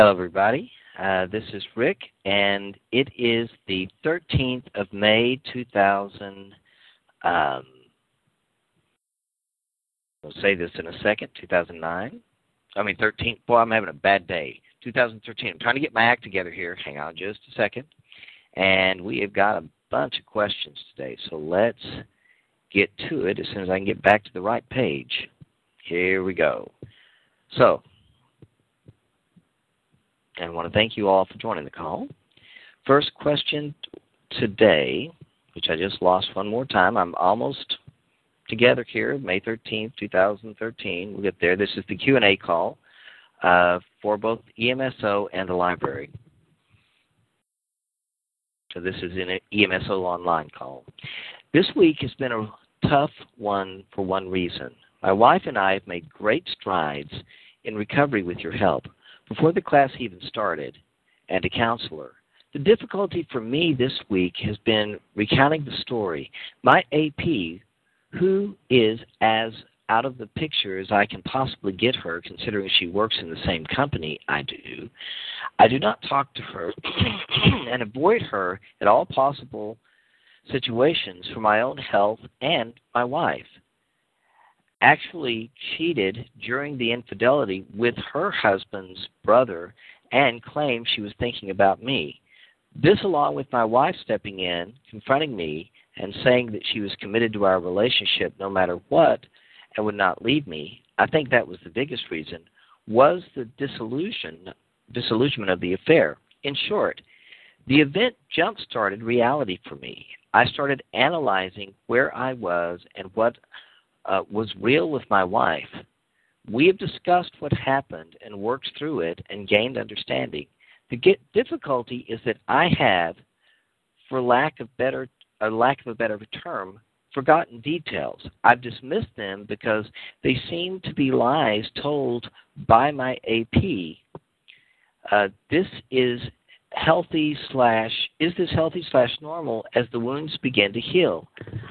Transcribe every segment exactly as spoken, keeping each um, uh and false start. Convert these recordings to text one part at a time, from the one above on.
Hello, everybody. Uh, this is Rick, and it is the thirteenth of May, two thousand. Um, we'll say this in a second. two thousand nine. I mean, thirteen. Boy, I'm having a bad day. two thousand thirteen. I'm trying to get my act together here. Hang on just a second. And we have got a bunch of questions today, so let's get to it as soon as I can get back to the right page. Here we go. So, I want to thank you all for joining the call. First question today, which I just lost one more time. I'm almost together here, May thirteenth, two thousand thirteen. We'll get there. This is the Q and A call uh, for both E M S O and the library. So this is an E M S O online call. This week has been a tough one for one reason. My wife and I have made great strides in recovery with your help before the class even started, and a counselor. The difficulty for me this week has been recounting the story. My A P, who is as out of the picture as I can possibly get her, considering she works in the same company I do, I do not talk to her and avoid her at all possible situations for my own health and my wife. Actually cheated during the infidelity with her husband's brother and claimed she was thinking about me. This, along with my wife stepping in, confronting me, and saying that she was committed to our relationship no matter what and would not leave me, I think that was the biggest reason, was the disillusion, disillusionment of the affair. In short, the event jump-started reality for me. I started analyzing where I was and what Uh, was real with my wife. We have discussed what happened and worked through it and gained understanding. The get difficulty is that I have, for lack of better, a lack of a better term, forgotten details. I've dismissed them because they seem to be lies told by my A P. Uh, this is healthy slash is this healthy slash normal as the wounds begin to heal.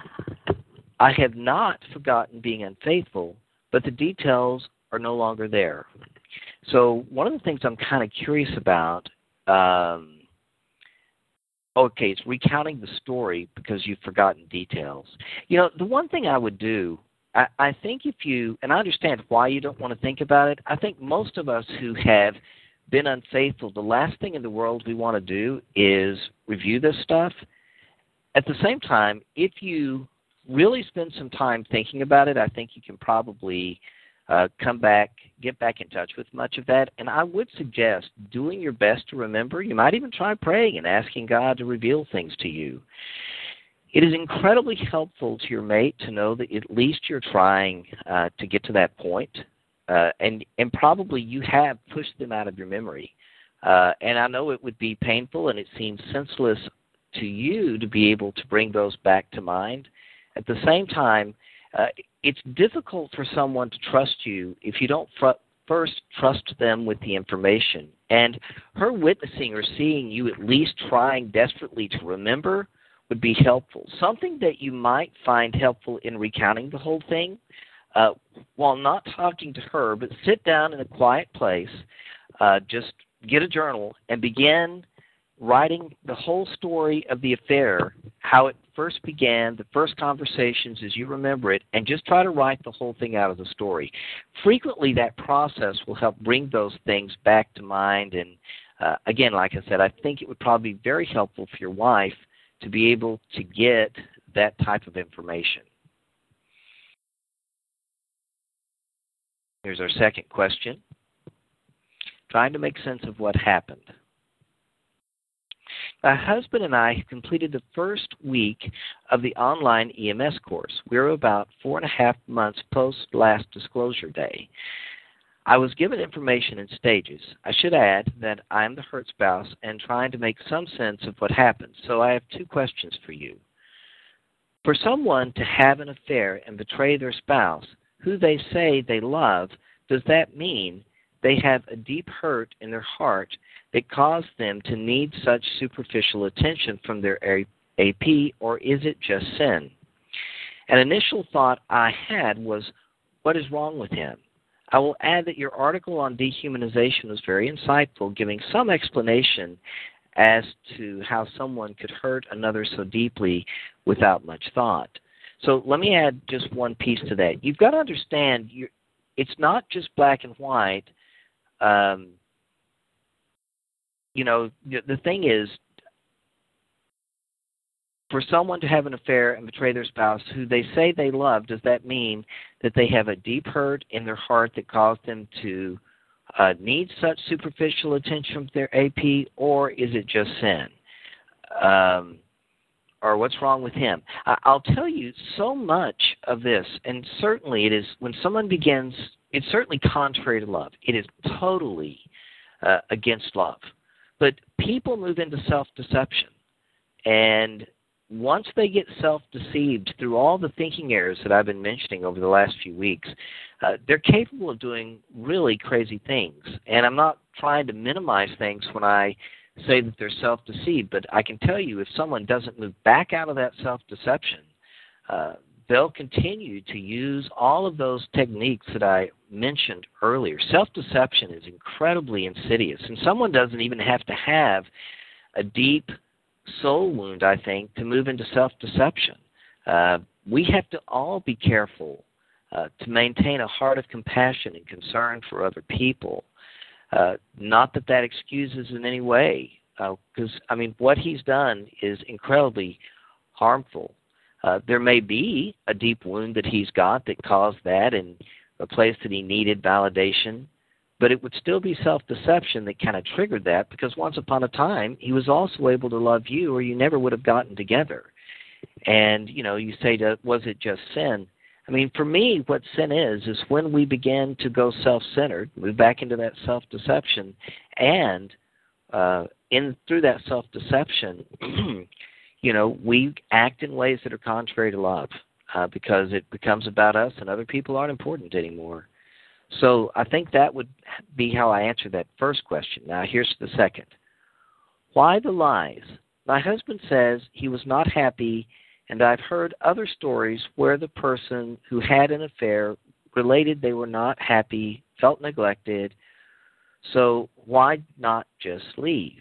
I have not forgotten being unfaithful, but the details are no longer there. So one of the things I'm kind of curious about, um, okay, it's recounting the story because you've forgotten details. You know, the one thing I would do, I, I think if you, and I understand why you don't want to think about it, I think most of us who have been unfaithful, the last thing in the world we want to do is review this stuff. At the same time, if you really spend some time thinking about it, I think you can probably uh, come back, get back in touch with much of that. And I would suggest doing your best to remember. You might even try praying and asking God to reveal things to you. It is incredibly helpful to your mate to know that at least you're trying uh, to get to that point. Uh, and, and probably you have pushed them out of your memory. Uh, and I know it would be painful and it seems senseless to you to be able to bring those back to mind. At the same time, uh, it's difficult for someone to trust you if you don't fr- first trust them with the information. And her witnessing or seeing you at least trying desperately to remember would be helpful. Something that you might find helpful in recounting the whole thing, uh, while not talking to her, but sit down in a quiet place, uh, just get a journal and begin writing the whole story of the affair, how it first began, the first conversations as you remember it, and just try to write the whole thing out of the story. Frequently, that process will help bring those things back to mind. And uh, again, like I said, I think it would probably be very helpful for your wife to be able to get that type of information. Here's our second question. Trying to make sense of what happened. My husband and I have completed the first week of the online E M S course. We're about four and a half months post last disclosure day. I was given information in stages. I should add that I am the hurt spouse and trying to make some sense of what happened. So I have two questions for you. For someone to have an affair and betray their spouse, who they say they love, does that mean they have a deep hurt in their heart that caused them to need such superficial attention from their A P, or is it just sin? An initial thought I had was, what is wrong with him? I will add that your article on dehumanization was very insightful, giving some explanation as to how someone could hurt another so deeply without much thought. So let me add just one piece to that. You've got to understand, you're, it's not just black and white. Um, you know, the, the thing is, for someone to have an affair and betray their spouse who they say they love, does that mean that they have a deep hurt in their heart that caused them to uh, need such superficial attention from their A P, or is it just sin? Um, or what's wrong with him? I, I'll tell you, so much of this, and certainly it is, when someone begins, it's certainly contrary to love. It is totally uh, against love. But people move into self-deception, and once they get self-deceived through all the thinking errors that I've been mentioning over the last few weeks, uh, they're capable of doing really crazy things. And I'm not trying to minimize things when I say that they're self-deceived, but I can tell you if someone doesn't move back out of that self-deception, uh, they'll continue to use all of those techniques that I mentioned earlier. Self-deception is incredibly insidious, and someone doesn't even have to have a deep soul wound, I think, to move into self-deception. Uh, we have to all be careful uh, to maintain a heart of compassion and concern for other people. Uh, not that that excuses in any way, because, uh, I mean, what he's done is incredibly harmful. Uh, there may be a deep wound that he's got that caused that and a place that he needed validation, but it would still be self-deception that kind of triggered that, because once upon a time, he was also able to love you, or you never would have gotten together. And, you know, you say, was it just sin? I mean, for me, what sin is, is when we begin to go self-centered, move back into that self-deception, and uh, in through that self-deception, you know, we act in ways that are contrary to love, uh, because it becomes about us and other people aren't important anymore. So I think that would be how I answer that first question. Now, here's the second. Why the lies? My husband says he was not happy, and I've heard other stories where the person who had an affair related they were not happy, felt neglected. So why not just leave?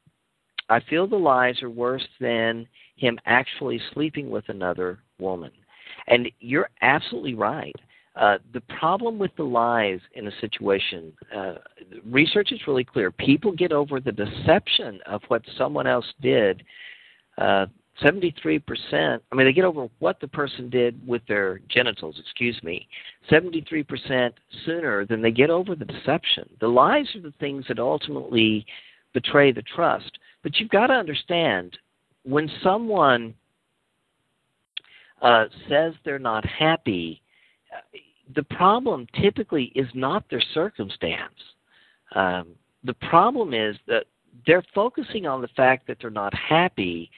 I feel the lies are worse than him actually sleeping with another woman. And you're absolutely right. Uh, the problem with the lies in a situation, uh, research is really clear. People get over the deception of what someone else did. Uh, seventy-three percent, I mean, they get over what the person did with their genitals, excuse me, seventy-three percent sooner than they get over the deception. The lies are the things that ultimately betray the trust. But you've got to understand, when someone uh, says they're not happy, the problem typically is not their circumstance. Um, the problem is that they're focusing on the fact that they're not happy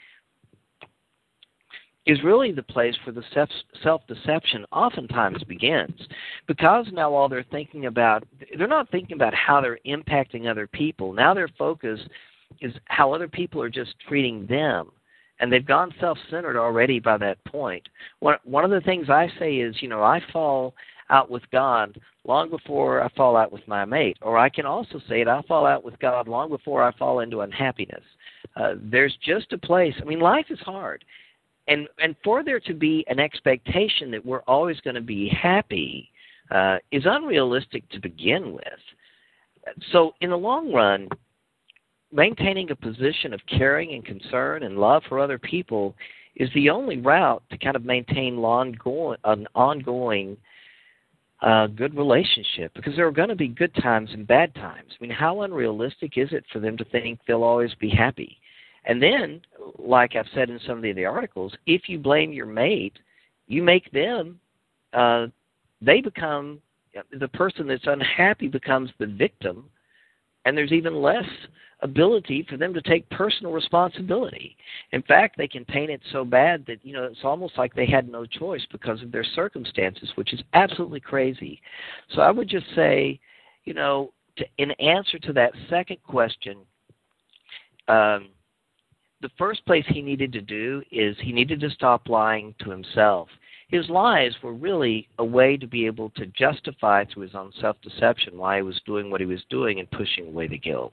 is really the place where the self-deception oftentimes begins. Because now all they're thinking about, they're not thinking about how they're impacting other people. Now their focus is how other people are just treating them. And they've gone self-centered already by that point. One, one of the things I say is, you know, I fall out with God long before I fall out with my mate. Or I can also say it, I fall out with God long before I fall into unhappiness. Uh, there's just a place. I mean, life is hard. And and for there to be an expectation that we're always going to be happy uh, is unrealistic to begin with. So in the long run, maintaining a position of caring and concern and love for other people is the only route to kind of maintain long-going, an ongoing uh, good relationship, because there are going to be good times and bad times. I mean, how unrealistic is it for them to think they'll always be happy? And then, like I've said in some of the, the articles, if you blame your mate, you make them, uh, they become, the person that's unhappy becomes the victim, and there's even less ability for them to take personal responsibility. In fact, they can paint it so bad that, you know, it's almost like they had no choice because of their circumstances, which is absolutely crazy. So I would just say, you know, to, in answer to that second question, um, the first place he needed to do is he needed to stop lying to himself. His lies were really a way to be able to justify through his own self-deception why he was doing what he was doing and pushing away the guilt.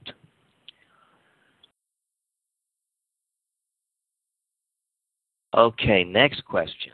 Okay, next question.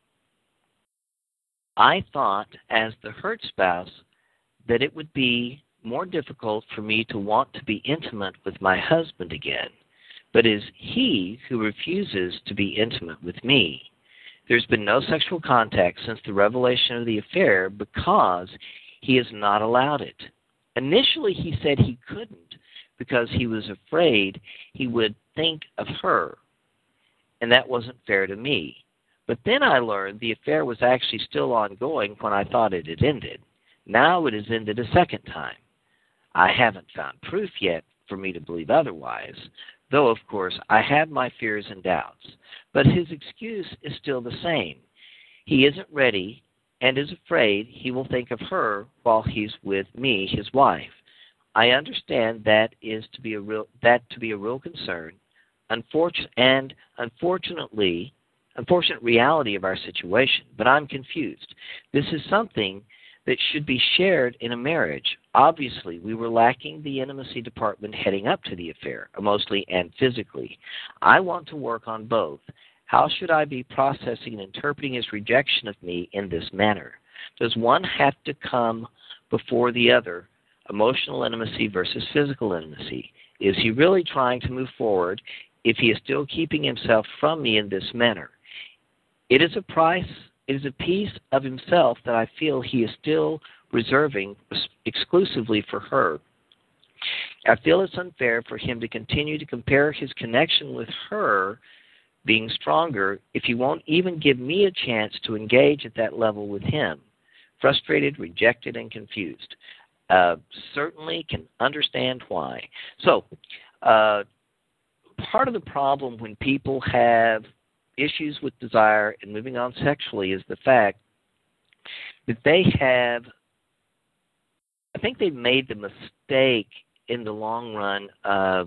I thought, as the hurt spouse, that it would be more difficult for me to want to be intimate with my husband again, but it is he who refuses to be intimate with me. There's been no sexual contact since the revelation of the affair because he has not allowed it. Initially, he said he couldn't because he was afraid he would think of her, and that wasn't fair to me. But then I learned the affair was actually still ongoing when I thought it had ended. Now it has ended a second time. I haven't found proof yet for me to believe otherwise, though, of course, I have my fears and doubts. But his excuse is still the same. He isn't ready and is afraid he will think of her while he's with me, his wife. I understand that is to be a real that to be a real concern, unfortunate and unfortunately, unfortunate reality of our situation. But I'm confused. This is something that should be shared in a marriage. Obviously, we were lacking the intimacy department heading up to the affair, emotionally and physically. I want to work on both. How should I be processing and interpreting his rejection of me in this manner? Does one have to come before the other, emotional intimacy versus physical intimacy? Is he really trying to move forward if he is still keeping himself from me in this manner? It is a price, it is a piece of himself that I feel he is still reserving exclusively for her. I feel it's unfair for him to continue to compare his connection with her being stronger if he won't even give me a chance to engage at that level with him. Frustrated, rejected, and confused. Uh, certainly can understand why. So, uh, part of the problem when people have issues with desire and moving on sexually is the fact that they have, I think they've made the mistake in the long run of,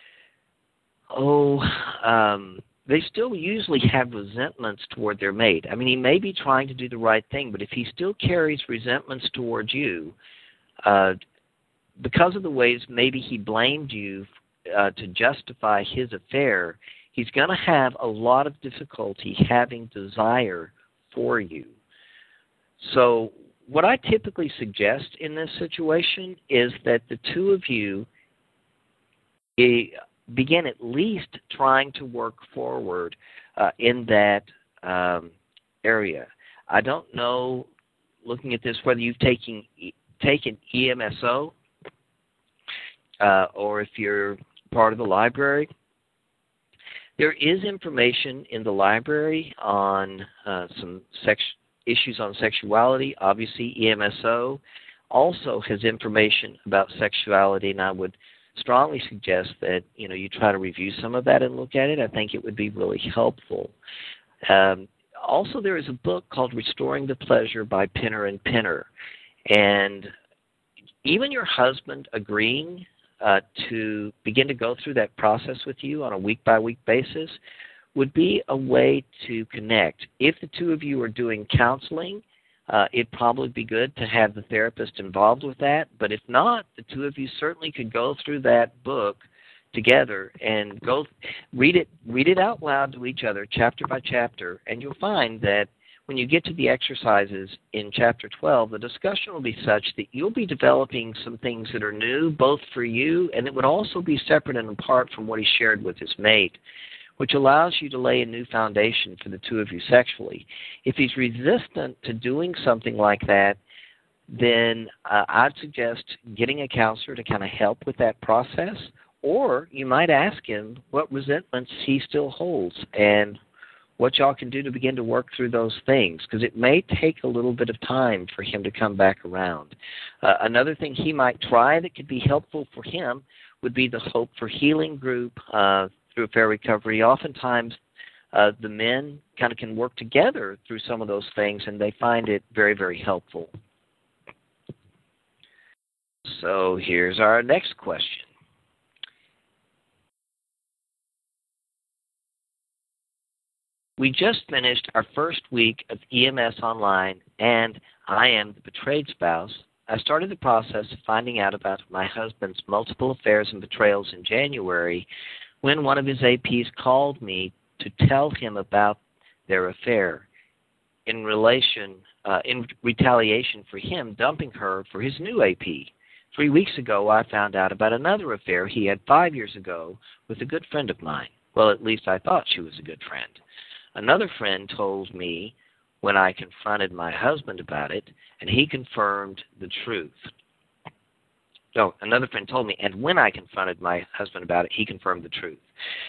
oh, um, they still usually have resentments toward their mate. I mean, he may be trying to do the right thing, but if he still carries resentments towards you, uh, because of the ways maybe he blamed you uh, to justify his affair, he's going to have a lot of difficulty having desire for you. So what I typically suggest in this situation is that the two of you begin at least trying to work forward uh, in that um, area. I don't know, looking at this, whether you've taken, taken E M S O uh, or if you're part of the library. There is information in the library on uh, some sex issues on sexuality. Obviously, E M S O also has information about sexuality, and I would strongly suggest that you know you try to review some of that and look at it. I think it would be really helpful. Um, also, there is a book called Restoring the Pleasure by Pinner and Pinner, and even your husband agreeing uh, to begin to go through that process with you on a week-by-week basis would be a way to connect. If the two of you are doing counseling, uh, it'd probably be good to have the therapist involved with that. But if not, the two of you certainly could go through that book together and go read it, read it out loud to each other, chapter by chapter, and you'll find that when you get to the exercises in chapter twelve, the discussion will be such that you'll be developing some things that are new, both for you, and it would also be separate and apart from what he shared with his mate, which allows you to lay a new foundation for the two of you sexually. If he's resistant to doing something like that, then uh, I'd suggest getting a counselor to kind of help with that process, or you might ask him what resentments he still holds and what y'all can do to begin to work through those things, because it may take a little bit of time for him to come back around. Uh, another thing he might try that could be helpful for him would be the Hope for Healing group uh, through Affair Recovery. Oftentimes, uh, the men kind of can work together through some of those things, and they find it very, very helpful. So here's our next question. We just finished our first week of E M S online, and I am the betrayed spouse. I started the process of finding out about my husband's multiple affairs and betrayals in January when one of his A Ps called me to tell him about their affair in relation, uh, in retaliation for him dumping her for his new A P. Three weeks ago, I found out about another affair he had five years ago with a good friend of mine. Well, at least I thought she was a good friend. Another friend told me when I confronted my husband about it, and he confirmed the truth. No, another friend told me, and when I confronted my husband about it, he confirmed the truth.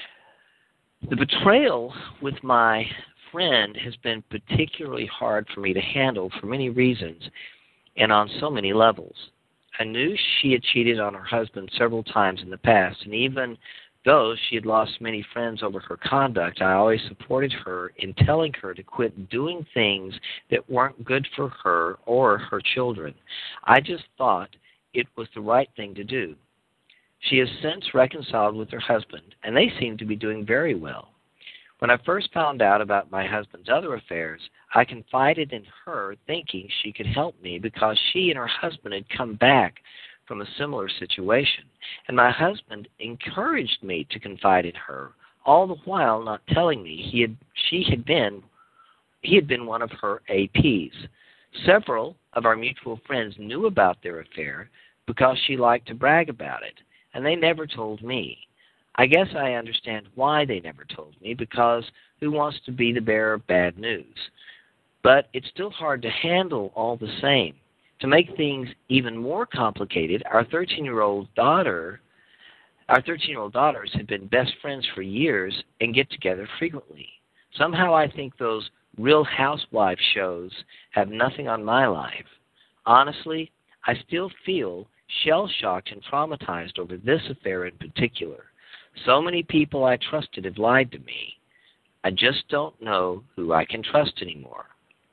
The betrayal with my friend has been particularly hard for me to handle for many reasons and on so many levels. I knew she had cheated on her husband several times in the past, and even though she had lost many friends over her conduct, I always supported her in telling her to quit doing things that weren't good for her or her children. I just thought it was the right thing to do. She has since reconciled with her husband, and they seem to be doing very well. When I first found out about my husband's other affairs, I confided in her, thinking she could help me because she and her husband had come back from a similar situation, and my husband encouraged me to confide in her, all the while not telling me he had she had been he had been one of her A Ps. Several of our mutual friends knew about their affair because she liked to brag about it, and they never told me. I guess I understand why they never told me, because who wants to be the bearer of bad news? But it's still hard to handle all the same. To make things even more complicated, our thirteen-year-old daughter, our thirteen-year-old daughters had been best friends for years and get together frequently. Somehow I think those Real Housewives shows have nothing on my life. Honestly, I still feel shell-shocked and traumatized over this affair in particular. So many people I trusted have lied to me. I just don't know who I can trust anymore.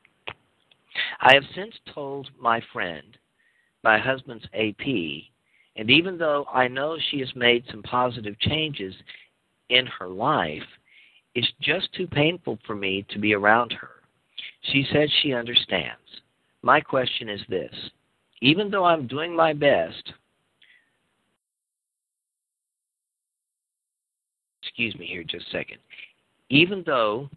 I have since told my friend, my husband's A P, and even though I know she has made some positive changes in her life, it's just too painful for me to be around her. She says she understands. My question is this: even though I'm doing my best, excuse me here just a second, even though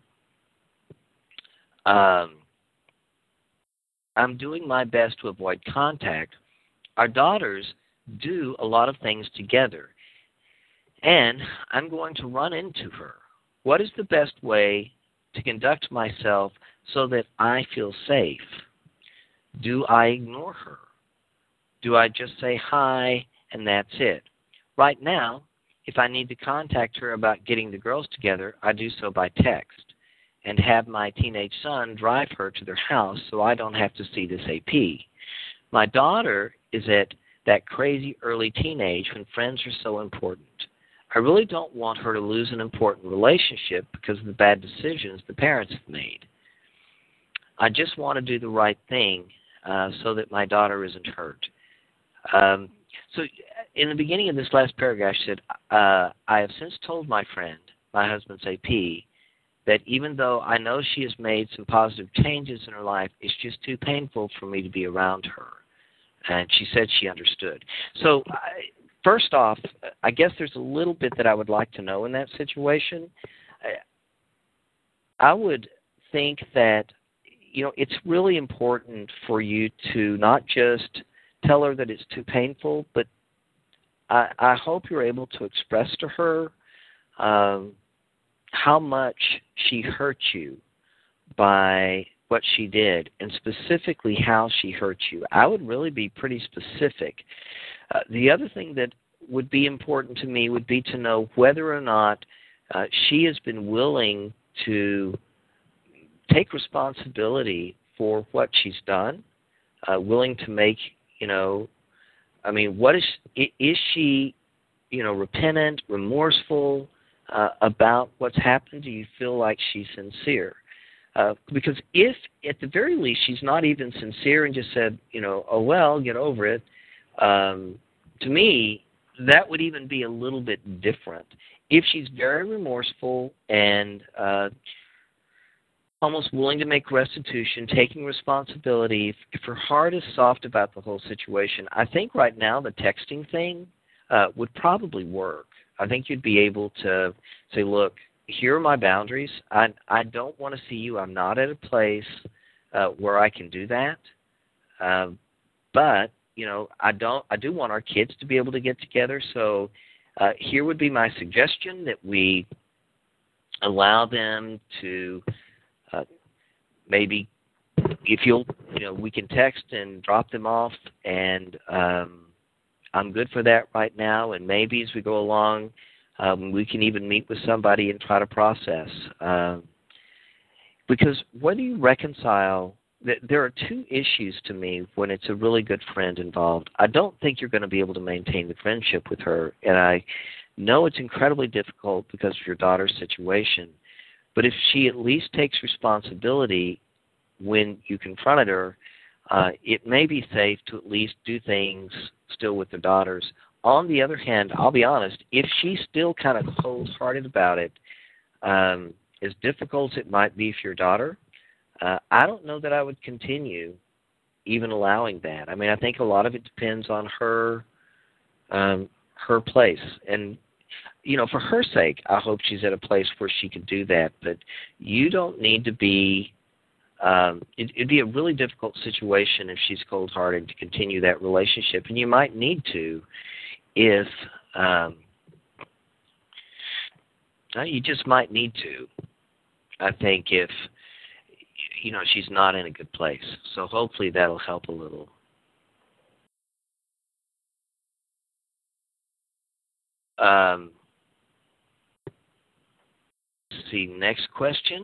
um, I'm doing my best to avoid contact, our daughters do a lot of things together, and I'm going to run into her. What is the best way to conduct myself so that I feel safe? Do I ignore her? Do I just say hi and that's it? Right now, if I need to contact her about getting the girls together, I do so by text and have my teenage son drive her to their house so I don't have to see this A P. My daughter is at that crazy early teenage when friends are so important. I really don't want her to lose an important relationship because of the bad decisions the parents have made. I just want to do the right thing uh, so that my daughter isn't hurt. Um, so in the beginning of this last paragraph, she said, uh, I have since told my friend, my husband's A P, that even though I know she has made some positive changes in her life, it's just too painful for me to be around her. And she said she understood. So I, first off, I guess there's a little bit that I would like to know in that situation. I, I would think that, you know, it's really important for you to not just tell her that it's too painful, but I, I hope you're able to express to her um, how much she hurt you by what she did, and specifically how she hurt you. I would really be pretty specific. Uh, the other thing that would be important to me would be to know whether or not uh, she has been willing to take responsibility for what she's done, uh, willing to make, you know, I mean, what is, is she, you know, repentant, remorseful uh, about what's happened? Do you feel like she's sincere? Uh, because if, at the very least, she's not even sincere and just said, you know, oh, well, get over it, um, to me, that would even be a little bit different. If she's very remorseful and uh, almost willing to make restitution, taking responsibility. If, if her heart is soft about the whole situation, I think right now the texting thing uh, would probably work. I think you'd be able to say, look, here are my boundaries. I, I don't want to see you. I'm not at a place uh, where I can do that. Uh, but, you know, I don't. I do want our kids to be able to get together. So uh, here would be my suggestion that we allow them to uh, maybe, if you'll, you know, we can text and drop them off, and um, I'm good for that right now. And maybe as we go along, um, we can even meet with somebody and try to process. Um, because whether you reconcile, there are two issues to me when it's a really good friend involved. I don't think you're going to be able to maintain the friendship with her, and I know it's incredibly difficult because of your daughter's situation. But if she at least takes responsibility when you confronted her, uh, it may be safe to at least do things still with their daughters. On the other hand, I'll be honest, if she's still kind of cold-hearted about it, um, as difficult as it might be for your daughter, uh, I don't know that I would continue even allowing that. I mean, I think a lot of it depends on her um, her place. And, you know, for her sake, I hope she's at a place where she can do that. But you don't need to be um, it, it'd be a really difficult situation if she's cold-hearted to continue that relationship. And you might need to if um, you just might need to, I think, if, you know, she's not in a good place. So hopefully that'll help a little. Um, let's see, next question.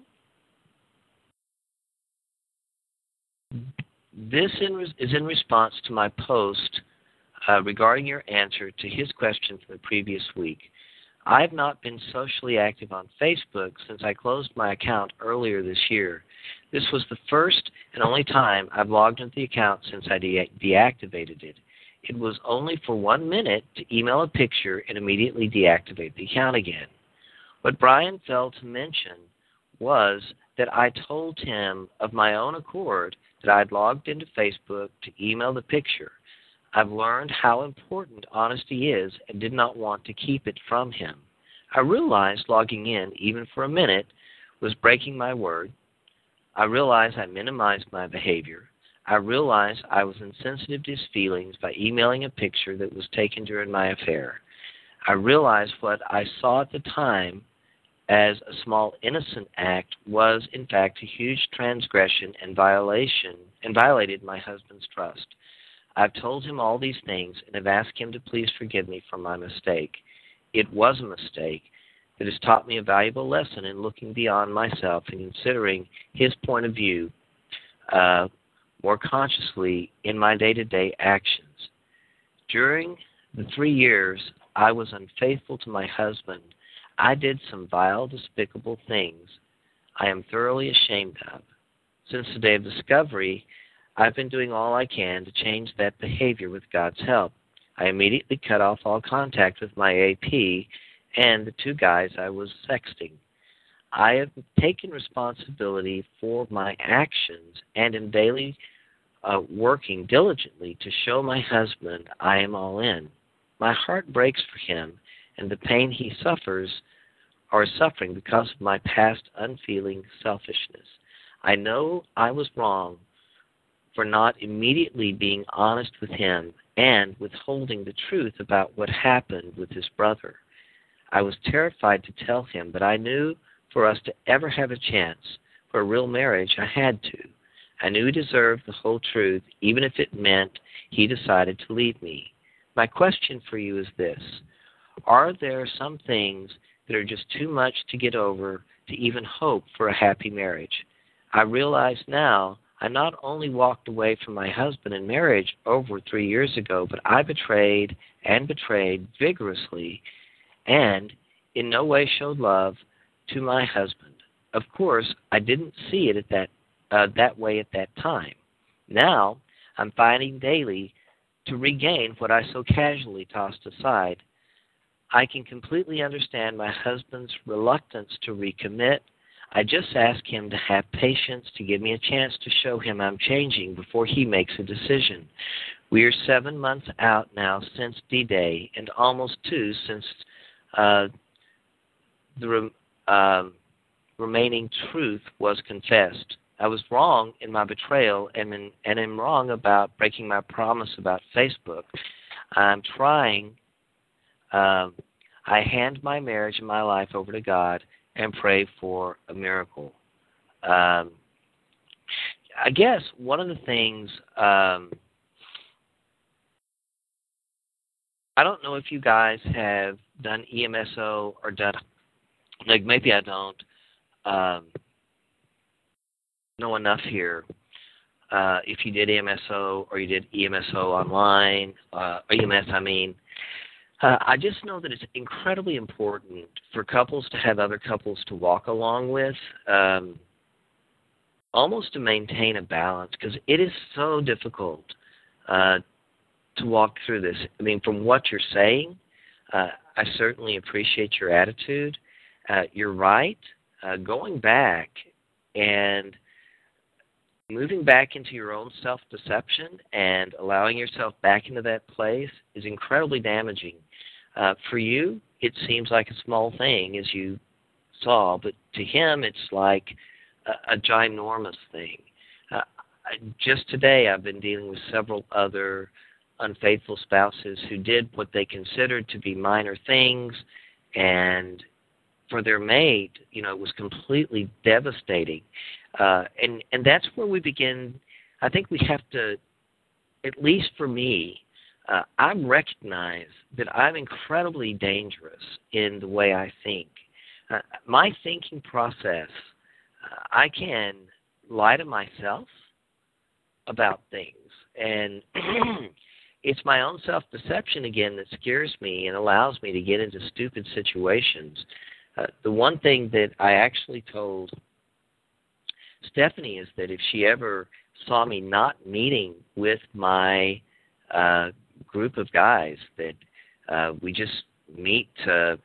This in, is in response to my post uh, regarding your answer to his question from the previous week. I have not been socially active on Facebook since I closed my account earlier this year. This was the first and only time I've logged into the account since I de- deactivated it. It was only for one minute to email a picture and immediately deactivate the account again. What Brian failed to mention was that I told him of my own accord that I had logged into Facebook to email the picture. I've learned how important honesty is and did not want to keep it from him. I realized logging in, even for a minute, was breaking my word. I realized I minimized my behavior. I realized I was insensitive to his feelings by emailing a picture that was taken during my affair. I realized what I saw at the time as a small innocent act was, in fact, a huge transgression and violation and violated my husband's trust. I've told him all these things and have asked him to please forgive me for my mistake. It was a mistake that has taught me a valuable lesson in looking beyond myself and considering his point of view uh, more consciously in my day-to-day actions. During the three years I was unfaithful to my husband, I did some vile, despicable things I am thoroughly ashamed of. Since the day of discovery, I've been doing all I can to change that behavior with God's help. I immediately cut off all contact with my A P and the two guys I was sexting. I have taken responsibility for my actions and am daily uh, working diligently to show my husband I am all in. My heart breaks for him and the pain he suffers or is suffering because of my past unfeeling selfishness. I know I was wrong for not immediately being honest with him and withholding the truth about what happened with his brother. I was terrified to tell him, but I knew for us to ever have a chance for a real marriage, I had to. I knew he deserved the whole truth, even if it meant he decided to leave me. My question for you is this: are there some things that are just too much to get over to even hope for a happy marriage? I realize now I not only walked away from my husband in marriage over three years ago, but I betrayed and betrayed vigorously and in no way showed love to my husband. Of course, I didn't see it at that uh, that way at that time. Now, I'm fighting daily to regain what I so casually tossed aside. I can completely understand my husband's reluctance to recommit. I just ask him to have patience, to give me a chance to show him I'm changing before he makes a decision. We are seven months out now since D-Day and almost two since uh, the re- uh, remaining truth was confessed. I was wrong in my betrayal and, in, and am wrong about breaking my promise about Facebook. I'm trying. Uh, I hand my marriage and my life over to God and pray for a miracle. Um, I guess one of the things, um, I don't know if you guys have done E M S O or done, like maybe I don't um, know enough here. Uh, if you did E M S O or you did E M S O online, uh, E M S I mean, Uh, I just know that it's incredibly important for couples to have other couples to walk along with, um, almost to maintain a balance, because it is so difficult uh, to walk through this. I mean, from what you're saying, uh, I certainly appreciate your attitude. Uh, you're right. Uh, going back and moving back into your own self-deception and allowing yourself back into that place is incredibly damaging. Uh, for you, it seems like a small thing, as you saw, but to him, it's like a, a ginormous thing. Uh, I, just today, I've been dealing with several other unfaithful spouses who did what they considered to be minor things, and for their mate, you know, it was completely devastating. Uh, and, and that's where we begin. I think we have to, at least for me, uh, I recognize that I'm incredibly dangerous in the way I think. Uh, my thinking process, uh, I can lie to myself about things. And it's my own self-deception, again, that scares me and allows me to get into stupid situations. Uh, the one thing that I actually told Stephanie is that if she ever saw me not meeting with my uh, group of guys, that uh, we just meet to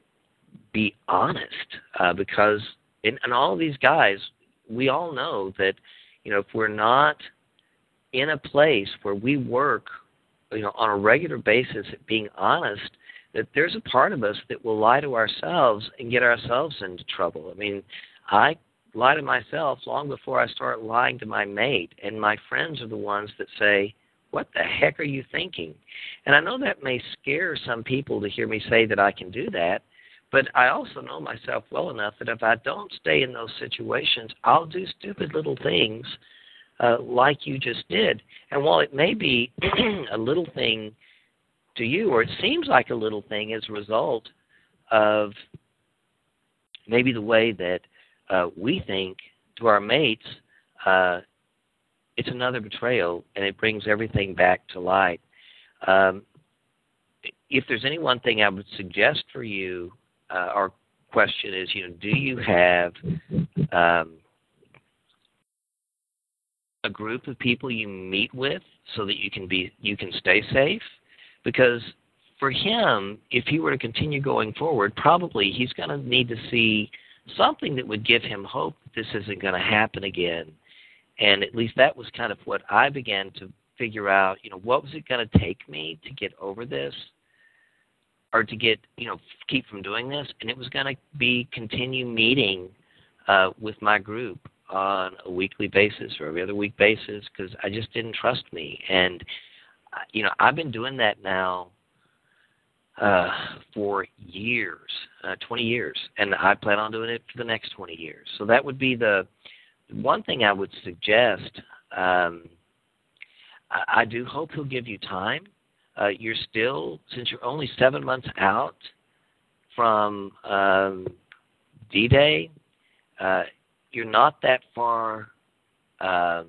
be honest, uh, because in, in all of these guys, we all know that, you know, if we're not in a place where we work, you know, on a regular basis at being honest, that there's a part of us that will lie to ourselves and get ourselves into trouble. I mean, I lie to myself long before I start lying to my mate, and my friends are the ones that say, what the heck are you thinking? And I know that may scare some people to hear me say that I can do that, but I also know myself well enough that if I don't stay in those situations, I'll do stupid little things uh, like you just did. And while it may be a little thing to you, or it seems like a little thing as a result of maybe the way that uh, we think to our mates, uh, it's another betrayal, and it brings everything back to light. Um, if there's any one thing I would suggest for you, uh, our question is, you know, do you have um, a group of people you meet with so that you can be you can stay safe? Because for him, if he were to continue going forward, probably he's going to need to see something that would give him hope that this isn't going to happen again. And at least that was kind of what I began to figure out, you know, what was it going to take me to get over this or to get, you know, keep from doing this? And it was going to be continue meeting uh, with my group on a weekly basis or every other week basis, because I just didn't trust me. And, you know, I've been doing that now uh, for years, uh, twenty years, and I plan on doing it for the next twenty years. So that would be the one thing I would suggest. Um, I, I do hope he'll give you time. Uh, you're still, since you're only seven months out from um, D-Day, uh, you're not that far. Um,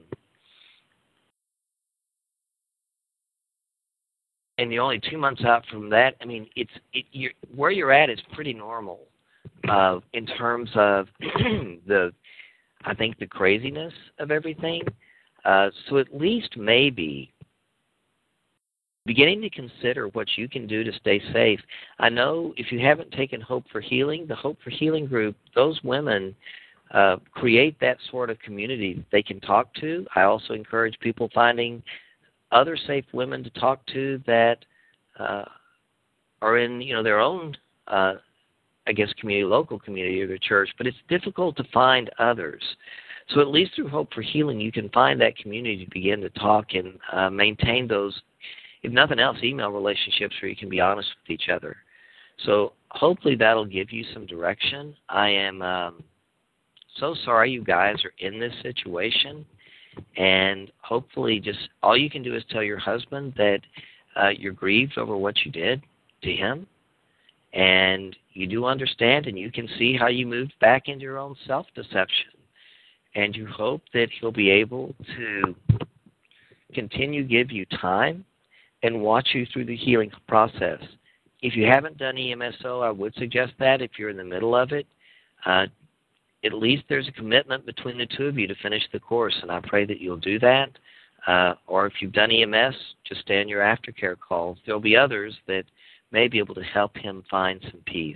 and you're only two months out from that. I mean, it's it, you're, where you're at is pretty normal uh, in terms of the, I think, the craziness of everything. Uh, so at least maybe beginning to consider what you can do to stay safe. I know if you haven't taken Hope for Healing, the Hope for Healing group, those women uh, create that sort of community that they can talk to. I also encourage people finding other safe women to talk to that uh, are in, you know, their own, uh, I guess, community, local community or their church, but it's difficult to find others. So at least through Hope for Healing, you can find that community to begin to talk and uh, maintain those, if nothing else, email relationships where you can be honest with each other. So hopefully that'll give you some direction. I am um, so sorry you guys are in this situation, and hopefully just all you can do is tell your husband that uh, you're grieved over what you did to him, and you do understand and you can see how you moved back into your own self-deception, and you hope that he'll be able to continue to give you time and watch you through the healing process. If you haven't done E M S O, I would suggest that if you're in the middle of it. Uh, at least there's a commitment between the two of you to finish the course, and I pray that you'll do that. Uh, or if you've done E M S, just stay on your aftercare calls. There'll be others that may be able to help him find some peace.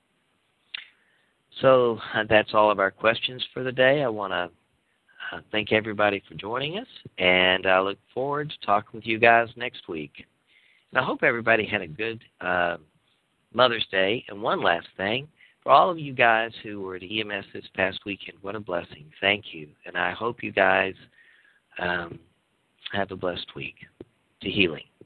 So uh, that's all of our questions for the day. I want to uh, thank everybody for joining us, and I look forward to talking with you guys next week. And I hope everybody had a good uh, Mother's Day. And one last thing, for all of you guys who were at E M S this past weekend, what a blessing. Thank you. And I hope you guys um, have a blessed week. To healing.